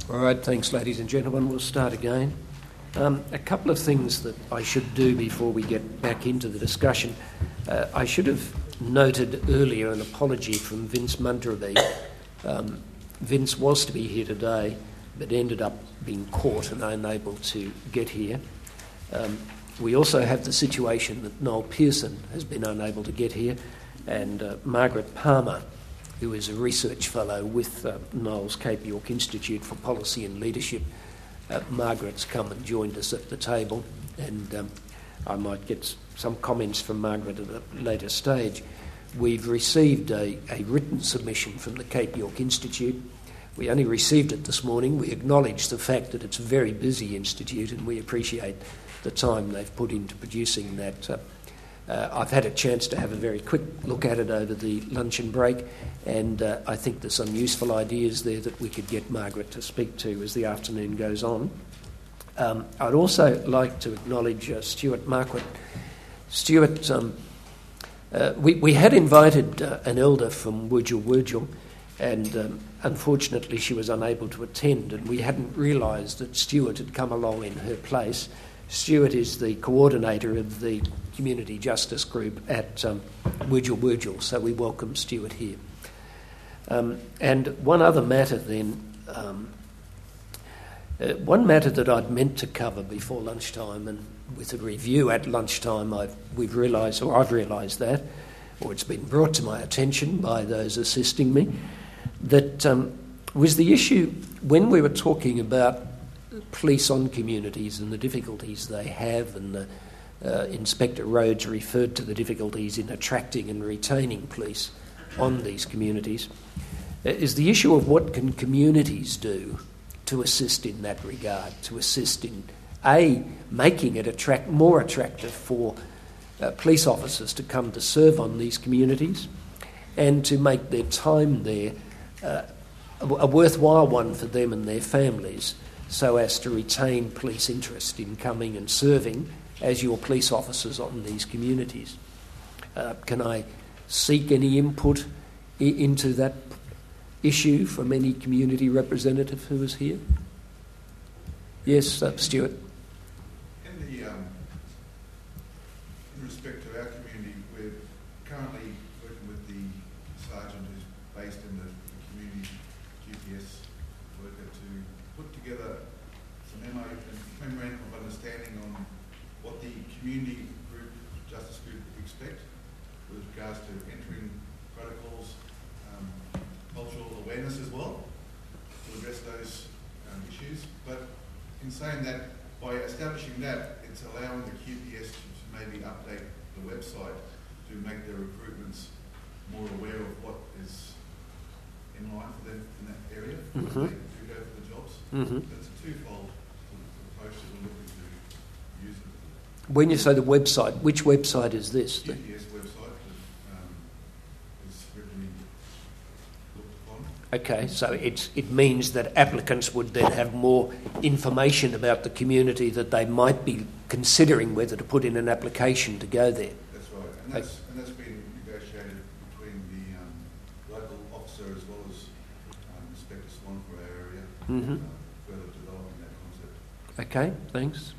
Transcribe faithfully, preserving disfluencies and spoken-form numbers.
All right, thanks, ladies and gentlemen. We'll start again. Um, a couple of things that I should do before we get back into the discussion. Uh, I should have noted earlier an apology from Vince Mundraby. Um, Vince was to be here today, but ended up being caught and unable to get here. Um, we also have the situation that Noel Pearson has been unable to get here, and uh, Margaret Palmer, who is a research fellow with uh, Noel's Cape York Institute for Policy and Leadership. Uh, Margaret's come and joined us at the table, and um, I might get some comments from Margaret at a later stage. We've received a, a written submission from the Cape York Institute. We only received it this morning. We acknowledge the fact that it's a very busy institute, and we appreciate the time they've put into producing that. Uh, Uh, I've had a chance to have a very quick look at it over the luncheon break, and uh, I think there's some useful ideas there that we could get Margaret to speak to as the afternoon goes on. Um, I'd also like to acknowledge uh, Stuart Marquardt. Stuart, um, uh, we, we had invited uh, an elder from Wurjil Wurjil, and um, unfortunately she was unable to attend, and we hadn't realised that Stuart had come along in her place. Stuart is the coordinator of the Community Justice Group at um, Wurjil Wurjil, so we welcome Stuart here. Um, and one other matter then, um, uh, one matter that I'd meant to cover before lunchtime, and with a review at lunchtime I've, we've realised, or I've realised that, or it's been brought to my attention by those assisting me, that um, was the issue when we were talking about police on communities and the difficulties they have, and the, uh, Inspector Rhodes referred to the difficulties in attracting and retaining police on these communities, uh, is the issue of what can communities do to assist in that regard, to assist in, A, making it attract more attractive for uh, police officers to come to serve on these communities, and to make their time there uh, a, a worthwhile one for them and their families, so as to retain police interest in coming and serving as your police officers on these communities. Uh, can I seek any input I- into that issue from any community representative who is here? Yes, uh, Stuart. In the um, in respect to our community, we're currently working with the sergeant who's based in the community G P S worker to put together some M O U, memorandum of understanding on what the community group, justice group expect with regards to entering protocols, um, cultural awareness as well, to address those um, issues. But in saying that, by establishing that, it's allowing the Q P S to maybe update the website to make their recruitments more aware of what is in line for them in that area, mm-hmm. They do go for the jobs. Mm-hmm. That's a twofold approach that we're looking to use it. When you say the website, which website is this? The Q P S website that um, is regularly looked upon. Okay, so it's, it means that applicants would then have more information about the community that they might be considering whether to put in an application to go there. That's right, and that's, okay. and that's been negotiated between the um, local officer as well as um, Inspector Swan for our area, mm-hmm. uh, further developing that concept. Okay, thanks.